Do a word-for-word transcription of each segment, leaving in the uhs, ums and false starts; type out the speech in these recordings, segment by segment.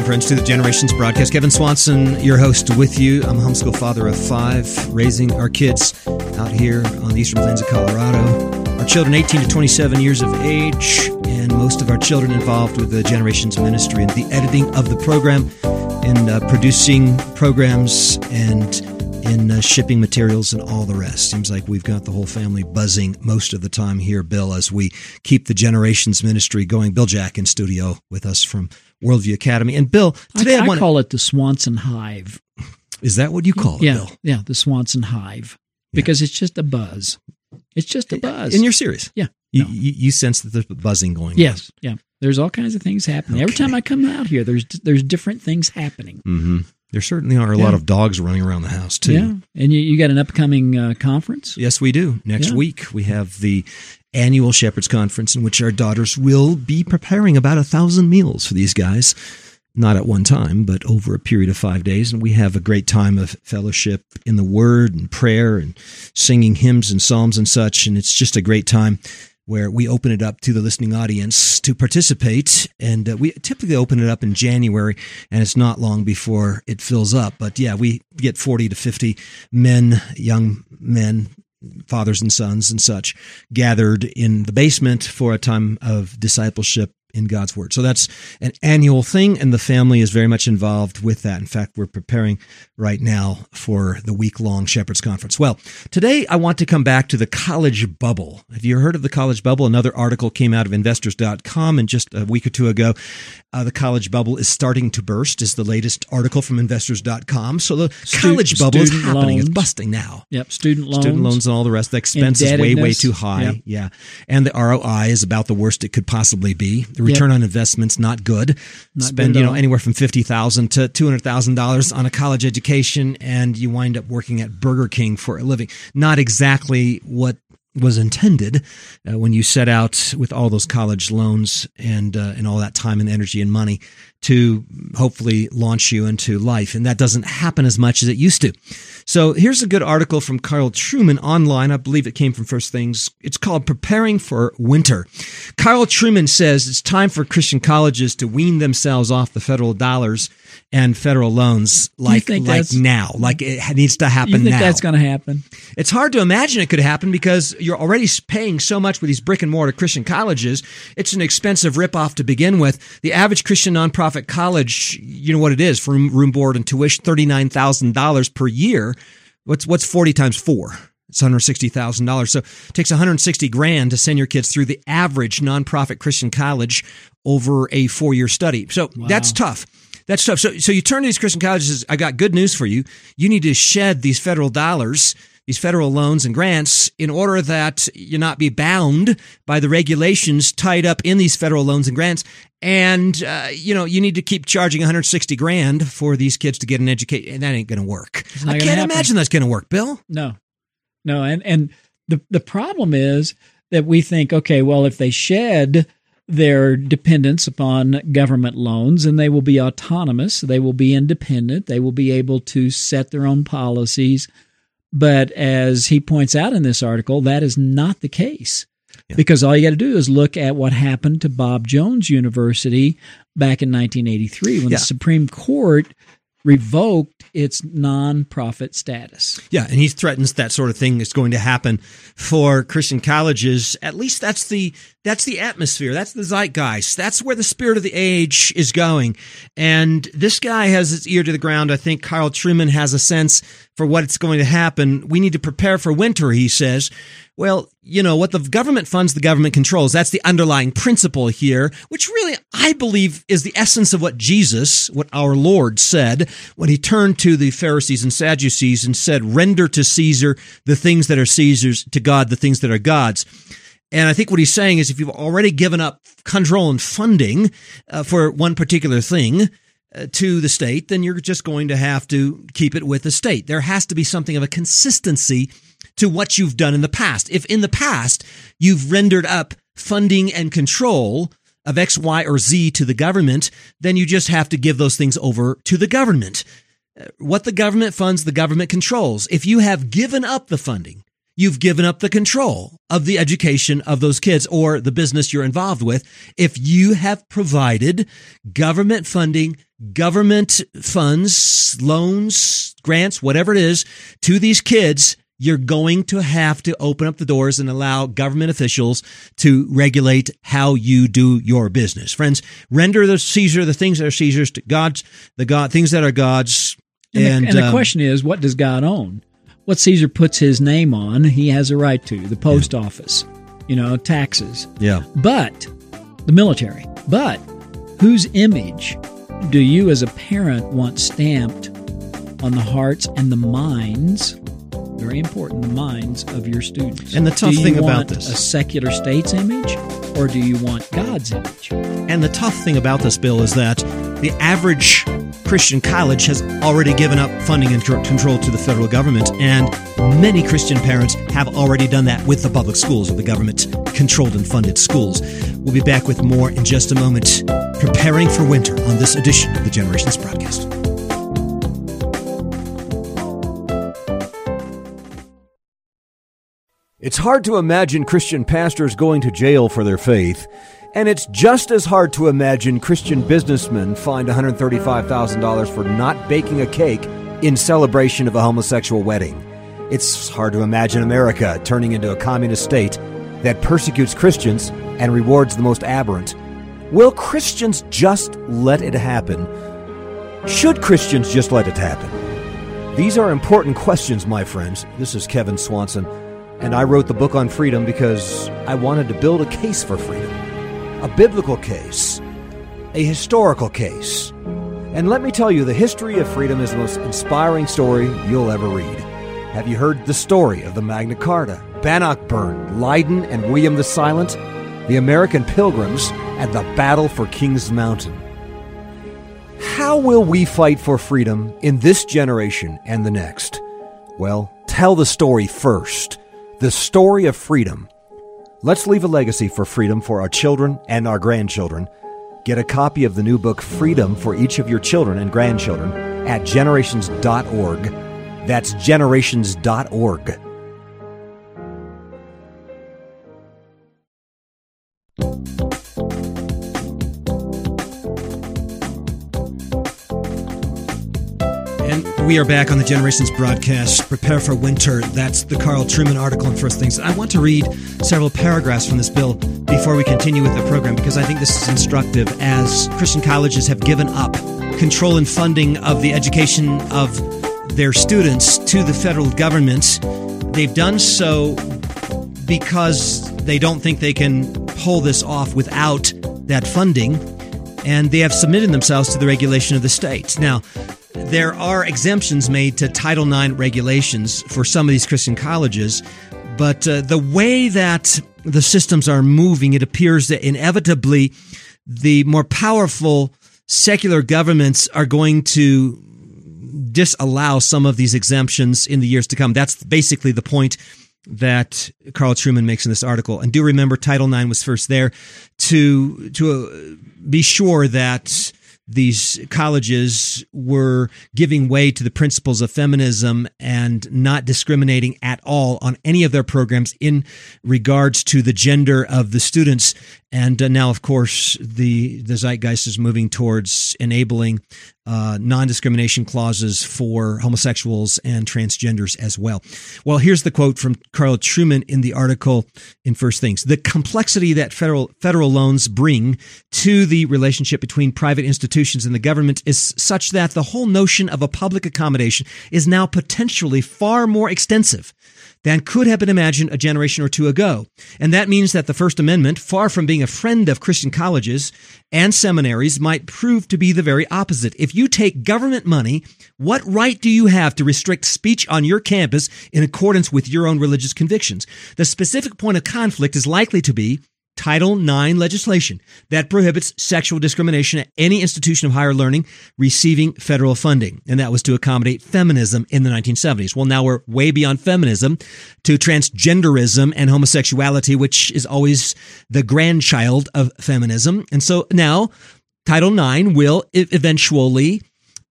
friends, to the Generations broadcast. Kevin Swanson, your host, with you. I'm a homeschool father of five, raising our kids out here on the eastern plains of Colorado. Our children eighteen to twenty-seven years of age, and most of our children involved with the Generations ministry and the editing of the program, in uh, producing programs, and in uh, shipping materials and all the rest. Seems like we've got the whole family buzzing most of the time here, Bill, as we keep the Generations ministry going. Bill Jack in studio with us from Worldview Academy. And Bill, today I, I, I want call it the Swanson Hive. Is that what you call it, yeah, Bill? Yeah, the Swanson Hive. Because yeah. it's just a buzz. It's just a buzz. And you're serious? Yeah. You, no. you, you sense that there's buzzing going yes, on? Yes, yeah. There's all kinds of things happening. Okay. Every time I come out here, there's there's different things happening. Mm-hmm. There certainly are a yeah. lot of dogs running around the house, too. Yeah, and you, you got an upcoming uh, conference? Yes, we do. Next yeah. week, we have the annual Shepherds Conference, in which our daughters will be preparing about a thousand meals for these guys. Not at one time, but over a period of five days. And we have a great time of fellowship in the Word and prayer and singing hymns and psalms and such. And it's just a great time where we open it up to the listening audience to participate. And uh, we typically open it up in January, and it's not long before it fills up. But yeah, we get forty to fifty men, young men, fathers and sons and such, gathered in the basement for a time of discipleship in God's Word. So that's an annual thing, and the family is very much involved with that. In fact, we're preparing right now for the week-long Shepherds Conference. Well, today I want to come back to the college bubble. Have you heard of the college bubble? Another article came out of investors dot com, and just a week or two ago, uh, the college bubble is starting to burst, is the latest article from investors dot com. So the Student, college bubble is happening. Loans. It's busting now. Yep, student loans. Student loans and all the rest. The expense is way, way too high. Yep. Yeah. And the R O I is about the worst it could possibly be. The return yep. on investment's not good. Not Spend, good you know, anywhere from fifty thousand dollars to two hundred thousand dollars on a college education, and you wind up working at Burger King for a living. Not exactly what was intended uh, when you set out with all those college loans and uh, and all that time and energy and money to hopefully launch you into life. And that doesn't happen as much as it used to. So here's a good article from Carl Trueman online. I believe it came from First Things. It's called Preparing for Winter. Carl Trueman says it's time for Christian colleges to wean themselves off the federal dollars and federal loans like like now, like it needs to happen now. You think now. That's going to happen? It's hard to imagine it could happen because you're already paying so much with these brick and mortar Christian colleges. It's an expensive ripoff to begin with. The average Christian nonprofit college, you know what it is, for room, board, and tuition, thirty-nine thousand dollars per year. What's what's forty times four? It's one hundred sixty thousand dollars. So it takes one hundred sixty grand to send your kids through the average nonprofit Christian college over a four-year study. So wow. that's tough. That's tough. So, so you turn to these Christian colleges. I got good news for you. You need to shed these federal dollars, these federal loans and grants, in order that you not be bound by the regulations tied up in these federal loans and grants. And, uh, you know, you need to keep charging one hundred sixty grand for these kids to get an education. And that ain't going to work. I can't happen. imagine that's going to work, Bill. No, no. And, and the, the problem is that we think, okay, well, if they shed their dependence upon government loans, and they will be autonomous, they will be independent, they will be able to set their own policies. But as he points out in this article, that is not the case. Yeah. Because all you got to do is look at what happened to Bob Jones University back in nineteen eighty-three when yeah. the Supreme Court revoked its nonprofit status. Yeah, and he threatens that sort of thing is going to happen for Christian colleges. At least that's the that's the atmosphere. That's the zeitgeist. That's where the spirit of the age is going. And this guy has his ear to the ground. I think Carl Trueman has a sense for what's going to happen. We need to prepare for winter, he says. Well, you know, what the government funds, the government controls. That's the underlying principle here, which really, I believe, is the essence of what Jesus, what our Lord said when he turned to the Pharisees and Sadducees and said, render to Caesar the things that are Caesar's, to God the things that are God's. And I think what he's saying is if you've already given up control and funding uh, for one particular thing uh, to the state, then you're just going to have to keep it with the state. There has to be something of a consistency to what you've done in the past. If in the past you've rendered up funding and control of X, Y, or Z to the government, then you just have to give those things over to the government. What the government funds, the government controls. If you have given up the funding, you've given up the control of the education of those kids or the business you're involved with. If you have provided government funding, government funds, loans, grants, whatever it is, to these kids, you're going to have to open up the doors and allow government officials to regulate how you do your business. Friends, render the Caesar the things that are Caesar's, to God's the God things that are God's. And, and, the, and the um, question is, what does God own? What Caesar puts his name on, he has a right to. The post yeah. office, you know, taxes. Yeah. But the military. But whose image do you as a parent want stamped on the hearts and the minds? Very important, the minds of your students. And the tough thing about want this, a secular state's image, or do you want God's image? And the tough thing about this, Bill, is that the average Christian college has already given up funding and control to the federal government, and many Christian parents have already done that with the public schools or the government-controlled and funded schools. We'll be back with more in just a moment, preparing for winter on this edition of the Generations Broadcast. It's hard to imagine Christian pastors going to jail for their faith, and it's just as hard to imagine Christian businessmen fined one hundred thirty-five thousand dollars for not baking a cake in celebration of a homosexual wedding. It's hard to imagine America turning into a communist state that persecutes Christians and rewards the most aberrant. Will Christians just let it happen? Should Christians just let it happen? These are important questions, my friends. This is Kevin Swanson. And I wrote the book on freedom because I wanted to build a case for freedom. A biblical case. A historical case. And let me tell you, the history of freedom is the most inspiring story you'll ever read. Have you heard the story of the Magna Carta, Bannockburn, Leiden, and William the Silent, the American Pilgrims, and the battle for Kings Mountain? How will we fight for freedom in this generation and the next? Well, tell the story first. The story of freedom. Let's leave a legacy for freedom for our children and our grandchildren. Get a copy of the new book, Freedom, for each of your children and grandchildren at generations dot org. That's generations dot org. And we are back on the Generations Broadcast. Prepare for winter. That's the Carl Trueman article in First Things. I want to read several paragraphs from this bill before we continue with the program, because I think this is instructive. As Christian colleges have given up control and funding of the education of their students to the federal government, they've done so because they don't think they can pull this off without that funding, and they have submitted themselves to the regulation of the states. Now, there are exemptions made to Title nine regulations for some of these Christian colleges, but uh, the way that the systems are moving, it appears that inevitably the more powerful secular governments are going to disallow some of these exemptions in the years to come. That's basically the point that Carl Trueman makes in this article. And do remember, Title nine was first there to to uh, be sure that these colleges were giving way to the principles of feminism and not discriminating at all on any of their programs in regards to the gender of the students. And uh, now, of course, the, the zeitgeist is moving towards enabling uh, non-discrimination clauses for homosexuals and transgenders as well. Well, here's the quote from Carl Trueman in the article in First Things. The complexity that federal federal loans bring to the relationship between private institutions and the government is such that the whole notion of a public accommodation is now potentially far more extensive than could have been imagined a generation or two ago. And that means that the First Amendment, far from being a friend of Christian colleges and seminaries, might prove to be the very opposite. If you take government money, what right do you have to restrict speech on your campus in accordance with your own religious convictions? The specific point of conflict is likely to be Title nine legislation that prohibits sexual discrimination at any institution of higher learning receiving federal funding. And that was to accommodate feminism in the nineteen seventies. Well, now we're way beyond feminism to transgenderism and homosexuality, which is always the grandchild of feminism. And so now Title nine will eventually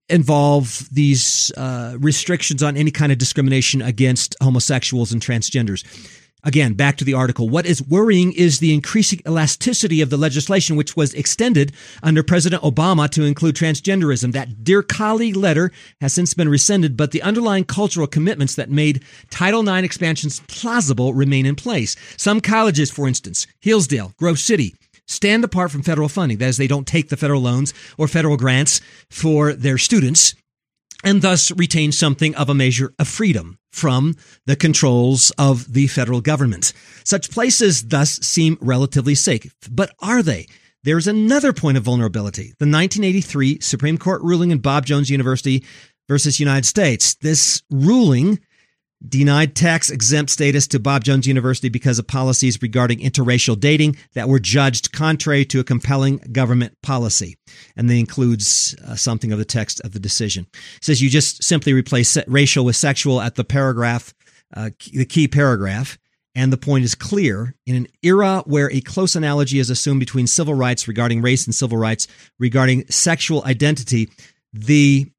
involve these uh, restrictions on any kind of discrimination against homosexuals and transgenders. Again, back to the article. What is worrying is the increasing elasticity of the legislation, which was extended under President Obama to include transgenderism. That Dear Colleague letter has since been rescinded, but the underlying cultural commitments that made Title nine expansions plausible remain in place. Some colleges, for instance, Hillsdale, Grove City, stand apart from federal funding. That is, they don't take the federal loans or federal grants for their students, and thus retain something of a measure of freedom from the controls of the federal government. Such places thus seem relatively safe. But are they? There's another point of vulnerability. The nineteen eighty-three Supreme Court ruling in Bob Jones University versus United States. This ruling denied tax-exempt status to Bob Jones University because of policies regarding interracial dating that were judged contrary to a compelling government policy. And that includes uh, something of the text of the decision. It says you just simply replace racial with sexual at the paragraph, uh, the key paragraph. And the point is clear. In an era where a close analogy is assumed between civil rights regarding race and civil rights regarding sexual identity, the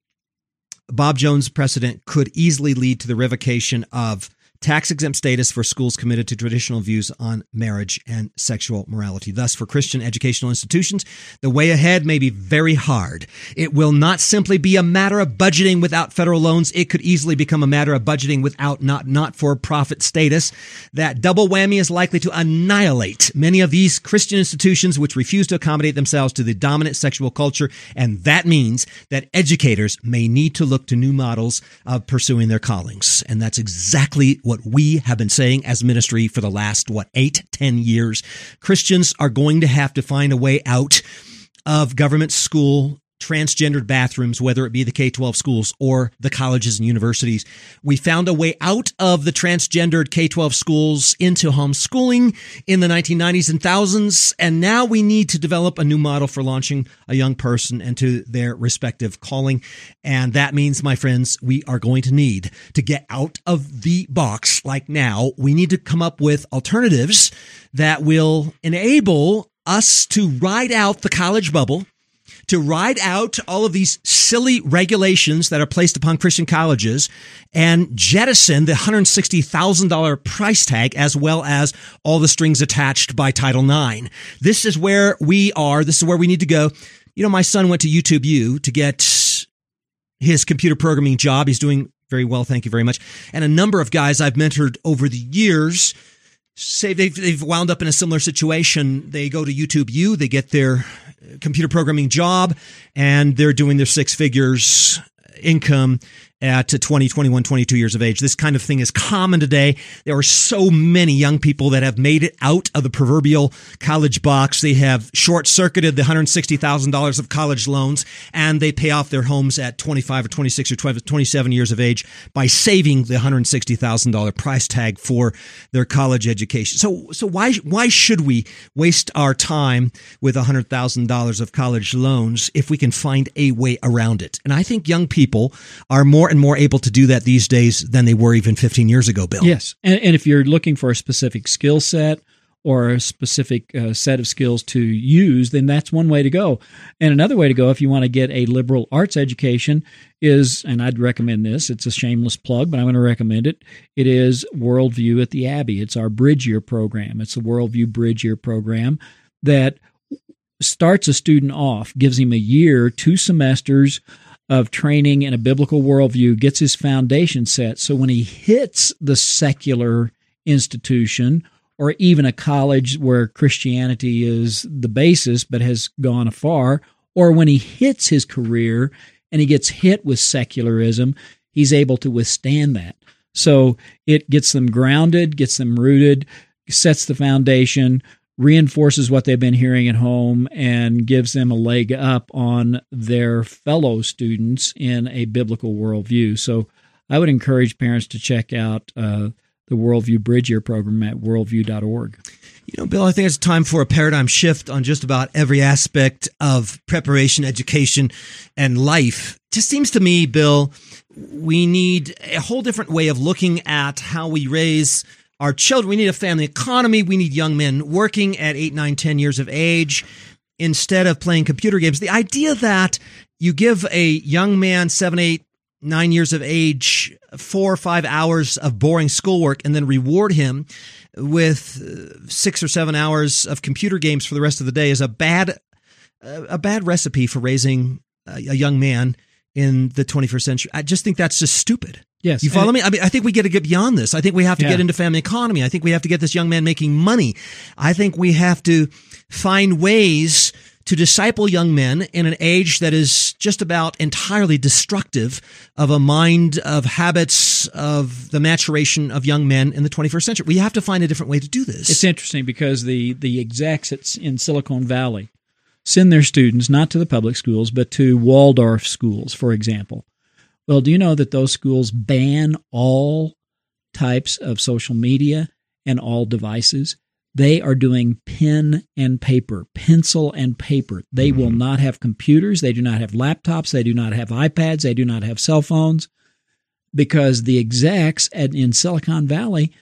Bob Jones precedent could easily lead to the revocation of tax-exempt status for schools committed to traditional views on marriage and sexual morality. Thus, for Christian educational institutions, the way ahead may be very hard. It will not simply be a matter of budgeting without federal loans. It could easily become a matter of budgeting without not not-for-profit status. That double whammy is likely to annihilate many of these Christian institutions which refuse to accommodate themselves to the dominant sexual culture, and that means that educators may need to look to new models of pursuing their callings. And that's exactly what what we have been saying as ministry for the last, what, eight, ten years. Christians are going to have to find a way out of government school transgendered bathrooms, whether it be the K twelve schools or the colleges and universities. We found a way out of the transgendered K twelve schools into homeschooling in the nineteen nineties and thousands, and now we need to develop a new model for launching a young person into their respective calling. And that means, my friends, we are going to need to get out of the box like now. We need to come up with alternatives that will enable us to ride out the college bubble, to ride out all of these silly regulations that are placed upon Christian colleges and jettison the one hundred sixty thousand dollars price tag as well as all the strings attached by Title nine. This is where we are. This is where we need to go. You know, my son went to YouTube U to get his computer programming job. He's doing very well. Thank you very much. And a number of guys I've mentored over the years say they've, they've wound up in a similar situation. They go to YouTube U, they get their computer programming job, and they're doing their six figures income at twenty, twenty-one, twenty-two years of age. This kind of thing is common today. There are so many young people that have made it out of the proverbial college box. They have short-circuited the one hundred sixty thousand dollars of college loans, and they pay off their homes at twenty-five or twenty-six or twenty-seven years of age by saving the one hundred sixty thousand dollars price tag for their college education. So, so why, why should we waste our time with one hundred thousand dollars of college loans if we can find a way around it? And I think young people are more and more able to do that these days than they were even fifteen years ago, Bill. Yes. And, and if you're looking for a specific skill set or a specific uh, set of skills to use, then that's one way to go. And another way to go, if you want to get a liberal arts education, is, and I'd recommend this, it's a shameless plug, but I'm going to recommend it, it is Worldview at the Abbey. It's our Bridge Year program. It's the Worldview Bridge Year program that starts a student off, gives him a year, two semesters of training in a biblical worldview, gets his foundation set. So when he hits the secular institution or even a college where Christianity is the basis but has gone afar, or when he hits his career and he gets hit with secularism, he's able to withstand that. So it gets them grounded, gets them rooted, sets the foundation, reinforces what they've been hearing at home, and gives them a leg up on their fellow students in a biblical worldview. So I would encourage parents to check out uh, the Worldview Bridge Year program at worldview dot org. You know, Bill, I think it's time for a paradigm shift on just about every aspect of preparation, education, and life. It just seems to me, Bill, we need a whole different way of looking at how we raise our children. We need a family economy. We need young men working at eight, nine, ten years of age instead of playing computer games. The idea that you give a young man seven, eight, nine years of age, four or five hours of boring schoolwork, and then reward him with six or seven hours of computer games for the rest of the day is a bad, a bad recipe for raising a young man in the twenty-first century. I just think that's just stupid. Yes. You follow me? I mean, I think we got to get beyond this. I think we have to Yeah. get into family economy. I think we have to get this young man making money. I think we have to find ways to disciple young men in an age that is just about entirely destructive of a mind, of habits, of the maturation of young men in the twenty-first century. We have to find a different way to do this. It's interesting because the, the execs at, in Silicon Valley send their students not to the public schools, but to Waldorf schools, for example. Well, do you know that those schools ban all types of social media and all devices? They are doing pen and paper, pencil and paper. They will not have computers. They do not have laptops. They do not have iPads. They do not have cell phones, because the execs at, in Silicon Valley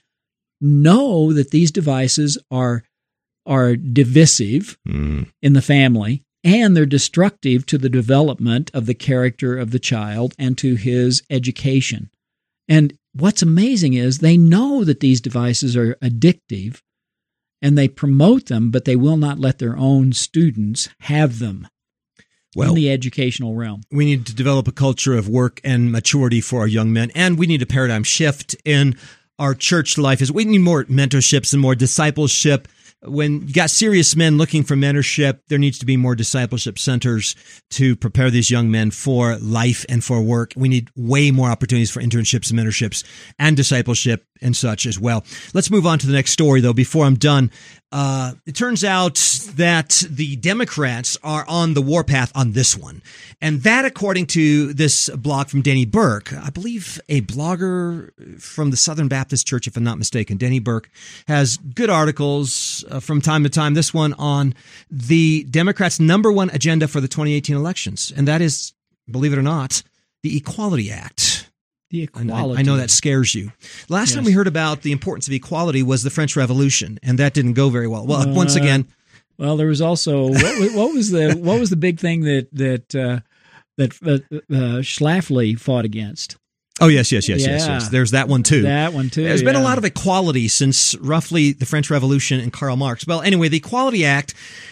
know that these devices are are divisive Mm. in the family, and they're destructive to the development of the character of the child and to his education. And what's amazing is they know that these devices are addictive, and they promote them, but they will not let their own students have them Well, in the educational realm. we need to develop a culture of work and maturity for our young men, and we need a paradigm shift in our church life. Is we need more mentorships and more discipleship. When you got serious men looking for mentorship, there needs to be more discipleship centers to prepare these young men for life and for work. We need way more opportunities for internships and mentorships and discipleship and such as well. Let's move on to the next story, though, before I'm done. Uh, it turns out that the Democrats are on the warpath on this one. And that, according to this blog from Danny Burke, I believe a blogger from the Southern Baptist Church, if I'm not mistaken. Danny Burke has good articles uh, from time to time. This one on the Democrats' number one agenda for the twenty eighteen elections. And that is, believe it or not, the Equality Act. The And equality. I, I know that scares you. Last Yes. time we heard about the importance of equality was the French Revolution, and that didn't go very well. Well, Uh, once again, Well, there was also what, was- what was the what was the big thing that that uh, that uh, uh, Schlafly fought against? oh yes, yes, yes, yes, Yeah. yes. There's that one too. That one too. There's been a yeah. lot of equality since roughly the French Revolution and Karl Marx. Well, anyway, the Equality Act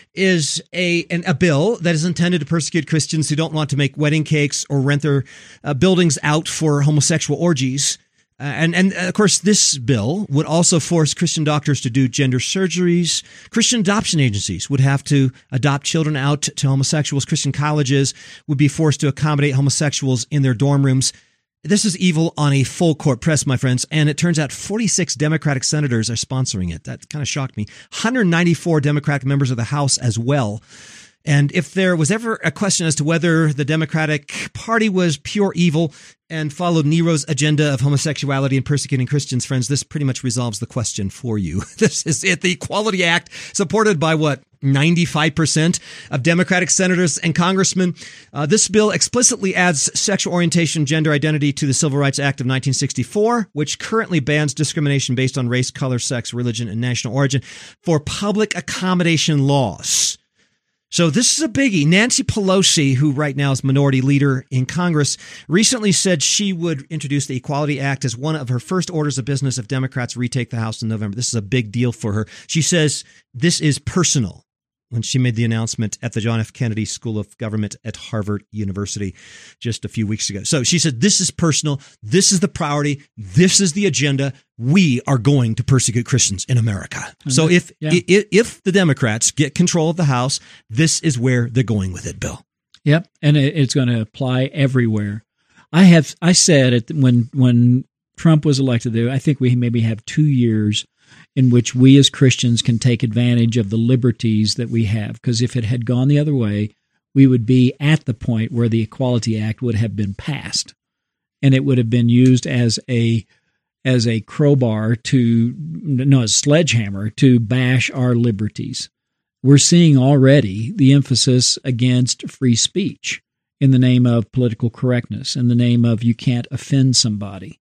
is a an, a bill that is intended to persecute Christians who don't want to make wedding cakes or rent their uh, buildings out for homosexual orgies. Uh, and, and of course, this bill would also force Christian doctors to do gender surgeries. Christian adoption agencies would have to adopt children out to homosexuals. Christian colleges would be forced to accommodate homosexuals in their dorm rooms. This is evil on a full court press, my friends, and it turns out forty-six Democratic senators are sponsoring it. That kind of shocked me. one hundred ninety-four Democratic members of the House as well. And if there was ever a question as to whether the Democratic Party was pure evil and followed Nero's agenda of homosexuality and persecuting Christians, friends, this pretty much resolves the question for you. This is it. The Equality Act, supported by what? ninety-five percent of Democratic senators and congressmen. Uh, this bill explicitly adds sexual orientation, gender identity to the Civil Rights Act of nineteen sixty-four, which currently bans discrimination based on race, color, sex, religion, and national origin for public accommodation laws. So this is a biggie. Nancy Pelosi, who right now is minority leader in Congress, recently said she would introduce the Equality Act as one of her first orders of business if Democrats retake the House in November. This is a big deal for her. She says this is personal when she made the announcement at the John F. Kennedy School of Government at Harvard University just a few weeks ago. So she said, this is personal. This is the priority. This is the agenda. We are going to persecute Christians in America. So if, Yeah. if, if the Democrats get control of the House, this is where they're going with it, Bill. Yep, and it, it's going to apply everywhere. I have I said it when when Trump was elected. I think we maybe have two years in which we as Christians can take advantage of the liberties that we have. Because if it had gone the other way, we would be at the point where the Equality Act would have been passed, and it would have been used as a as a crowbar to no a sledgehammer to bash our liberties. We're seeing already the emphasis against free speech in the name of political correctness, in the name of you can't offend somebody.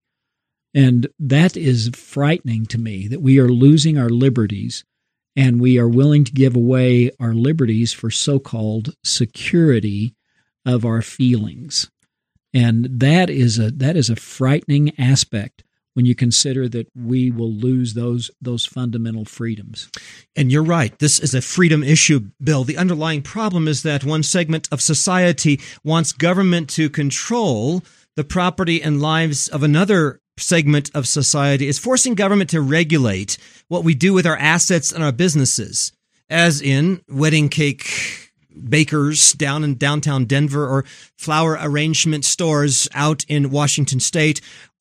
And that is frightening to me, that we are losing our liberties and we are willing to give away our liberties for so-called security of our feelings. And that is a that is a frightening aspect when you consider that we will lose those those fundamental freedoms. And you're right. This is a freedom issue, Bill. The underlying problem is that one segment of society wants government to control the property and lives of another segment of society. It's forcing government to regulate what we do with our assets and our businesses, as in wedding cake bakers down in downtown Denver, or flower arrangement stores out in Washington State,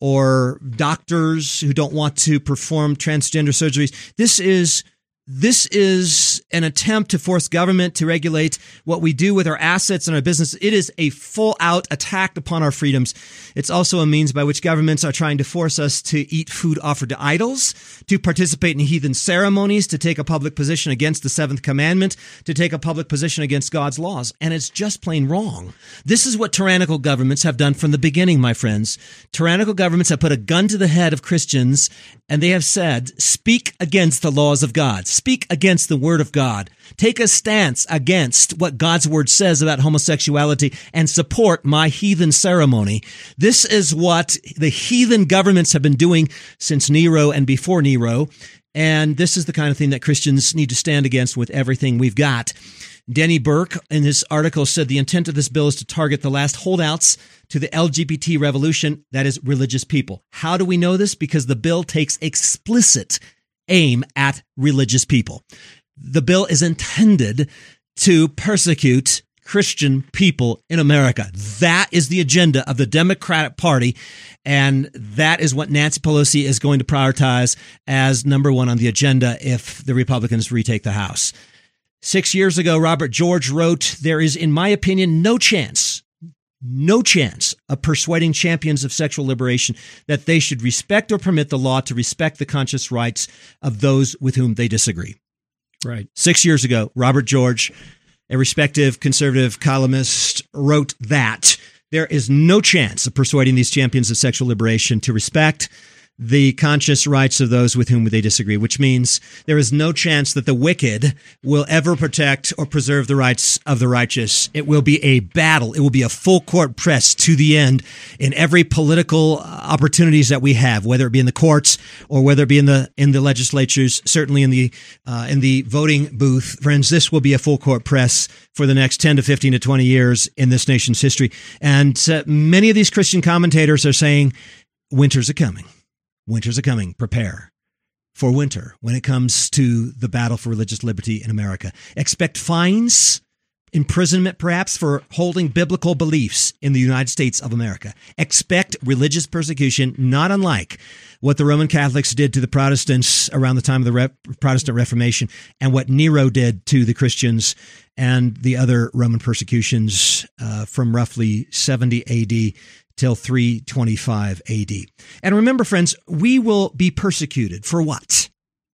or doctors who don't want to perform transgender surgeries. This is This is an attempt to force government to regulate what we do with our assets and our business. It is a full-out attack upon our freedoms. It's also a means by which governments are trying to force us to eat food offered to idols, to participate in heathen ceremonies, to take a public position against the seventh commandment, to take a public position against God's laws. And it's just plain wrong. This is what tyrannical governments have done from the beginning, my friends. Tyrannical governments have put a gun to the head of Christians, and they have said, speak against the laws of God. Speak against the word of God. Take a stance against what God's word says about homosexuality and support my heathen ceremony. This is what the heathen governments have been doing since Nero and before Nero. And this is the kind of thing that Christians need to stand against with everything we've got. Denny Burke, in his article, said the intent of this bill is to target the last holdouts to the L G B T revolution, that is, religious people. How do we know this? Because the bill takes explicit aim at religious people. The bill is intended to persecute Christian people in America. That is the agenda of the Democratic Party, and that is what Nancy Pelosi is going to prioritize as number one on the agenda if the Republicans retake the House. Six years ago, Robert George wrote, "There is, in my opinion, no chance No chance of persuading champions of sexual liberation that they should respect or permit the law to respect the conscious rights of those with whom they disagree." Right. Six years ago, Robert George, a respected conservative columnist, wrote that there is no chance of persuading these champions of sexual liberation to respect the conscious rights of those with whom they disagree, which means there is no chance that the wicked will ever protect or preserve the rights of the righteous. It will be a battle. It will be a full court press to the end in every political opportunities that we have, whether it be in the courts or whether it be in the in the legislatures, certainly in the uh, in the voting booth. Friends, this will be a full court press for the next ten to fifteen to twenty years in this nation's history. And uh, many of these Christian commentators are saying, winters are coming. Winters are coming. Prepare for winter when it comes to the battle for religious liberty in America. Expect fines, imprisonment perhaps, for holding biblical beliefs in the United States of America. Expect religious persecution, not unlike what the Roman Catholics did to the Protestants around the time of the Re- Protestant Reformation, and what Nero did to the Christians and the other Roman persecutions uh, from roughly seventy A D till three twenty-five A D. And remember, friends, we will be persecuted for what?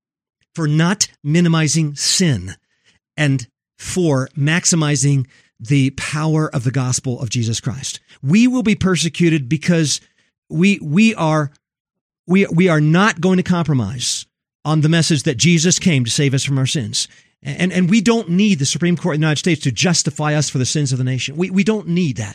For not minimizing sin and for maximizing the power of the gospel of Jesus Christ. We will be persecuted because we we are we we are not going to compromise on the message that Jesus came to save us from our sins. And and we don't need the Supreme Court of the United States to justify us for the sins of the nation. We we don't need that.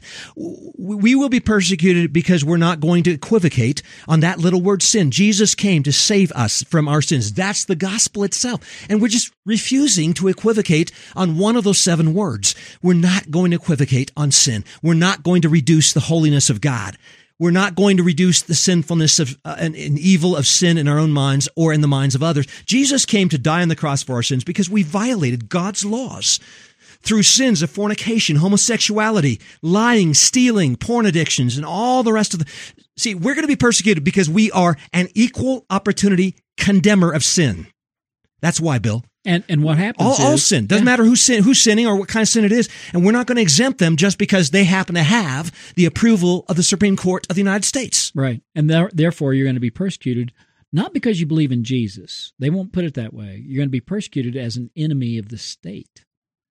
We will be persecuted because we're not going to equivocate on that little word sin. Jesus came to save us from our sins. That's the gospel itself. And we're just refusing to equivocate on one of those seven words. We're not going to equivocate on sin. We're not going to reduce the holiness of God. We're not going to reduce the sinfulness of uh, and, and evil of sin in our own minds or in the minds of others. Jesus came to die on the cross for our sins because we violated God's laws through sins of fornication, homosexuality, lying, stealing, porn addictions, and all the rest of the... See, we're going to be persecuted because we are an equal opportunity condemner of sin. That's why, Bill. And and what happens all, is... all sin. Doesn't yeah. matter who's, sin, who's sinning or what kind of sin it is. And we're not going to exempt them just because they happen to have the approval of the Supreme Court of the United States. Right. And there, therefore, you're going to be persecuted, not because you believe in Jesus. They won't put it that way. You're going to be persecuted as an enemy of the state.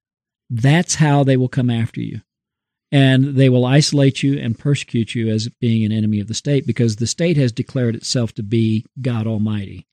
That's how they will come after you. And they will isolate you and persecute you as being an enemy of the state because the state has declared itself to be God Almighty.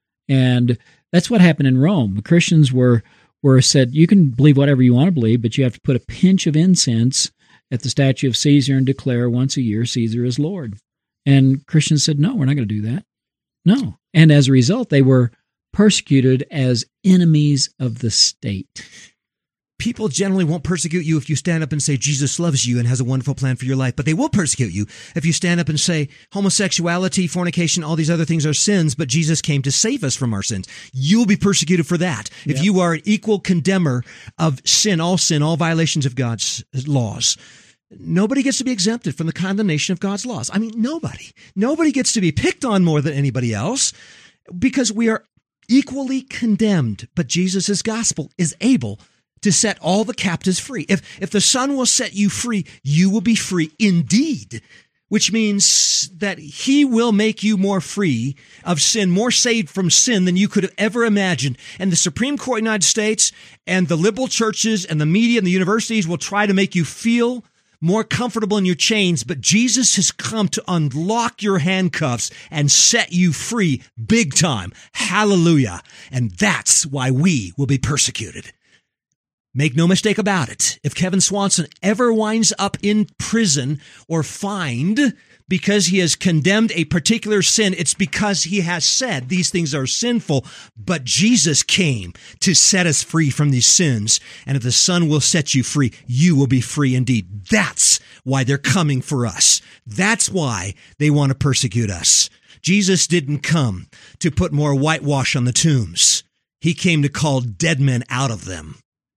And that's what happened in Rome. The Christians were were said, you can believe whatever you want to believe, but you have to put a pinch of incense at the statue of Caesar and declare once a year Caesar is Lord. And Christians said, no, we're not going to do that. No. And as a result, they were persecuted as enemies of the state. People generally won't persecute you if you stand up and say Jesus loves you and has a wonderful plan for your life, but they will persecute you if you stand up and say homosexuality, fornication, all these other things are sins, but Jesus came to save us from our sins. You'll be persecuted for that. If Yep. you are an equal condemner of sin, all sin, all violations of God's laws, nobody gets to be exempted from the condemnation of God's laws. I mean, nobody. Nobody gets to be picked on more than anybody else because we are equally condemned, but Jesus' gospel is able to set all the captives free. If if the Son will set you free, you will be free indeed, which means that he will make you more free of sin, more saved from sin than you could have ever imagined. And the Supreme Court of the United States and the liberal churches and the media and the universities will try to make you feel more comfortable in your chains, but Jesus has come to unlock your handcuffs and set you free big time. Hallelujah. And that's why we will be persecuted. Make no mistake about it. If Kevin Swanson ever winds up in prison or fined because he has condemned a particular sin, it's because he has said these things are sinful, but Jesus came to set us free from these sins. And if the Son will set you free, you will be free indeed. That's why they're coming for us. That's why they want to persecute us. Jesus didn't come to put more whitewash on the tombs. He came to call dead men out of them.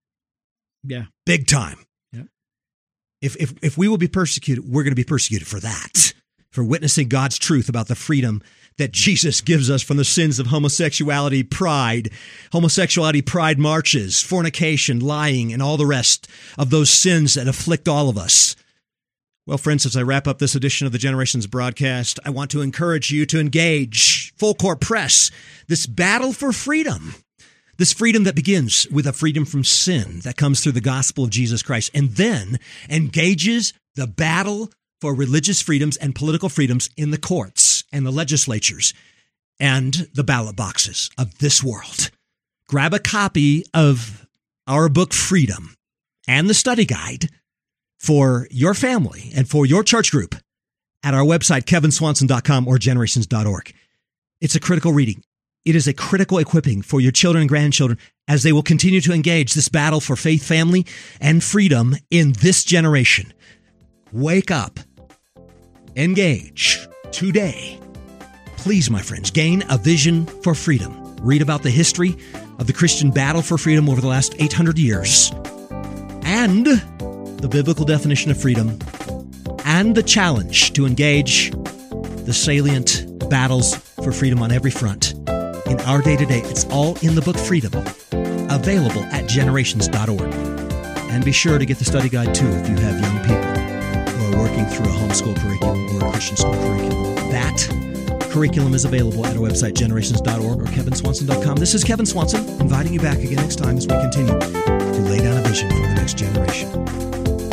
Yeah. Big time. Yep. If, if, if we will be persecuted, we're going to be persecuted for that, for witnessing God's truth about the freedom that Jesus gives us from the sins of homosexuality, pride, homosexuality, pride marches, fornication, lying, and all the rest of those sins that afflict all of us. Well, friends, as I wrap up this edition of the Generations broadcast, I want to encourage you to engage full court press this battle for freedom. This freedom that begins with a freedom from sin that comes through the gospel of Jesus Christ and then engages the battle for religious freedoms and political freedoms in the courts and the legislatures and the ballot boxes of this world. Grab a copy of our book, Freedom, and the study guide for your family and for your church group at our website, kevin swanson dot com or generations dot org. It's a critical reading. It is a critical equipping for your children and grandchildren as they will continue to engage this battle for faith, family, and freedom in this generation. Wake up. Engage today. Please, my friends, gain a vision for freedom. Read about the history of the Christian battle for freedom over the last eight hundred years and the biblical definition of freedom and the challenge to engage the salient battles for freedom on every front. In our day-to-day, it's all in the book Freedom, available at generations dot org. And be sure to get the study guide, too, if you have young people who are working through a homeschool curriculum or a Christian school curriculum. That curriculum is available at our website, generations dot org or kevin swanson dot com. This is Kevin Swanson, inviting you back again next time as we continue to lay down a vision for the next generation.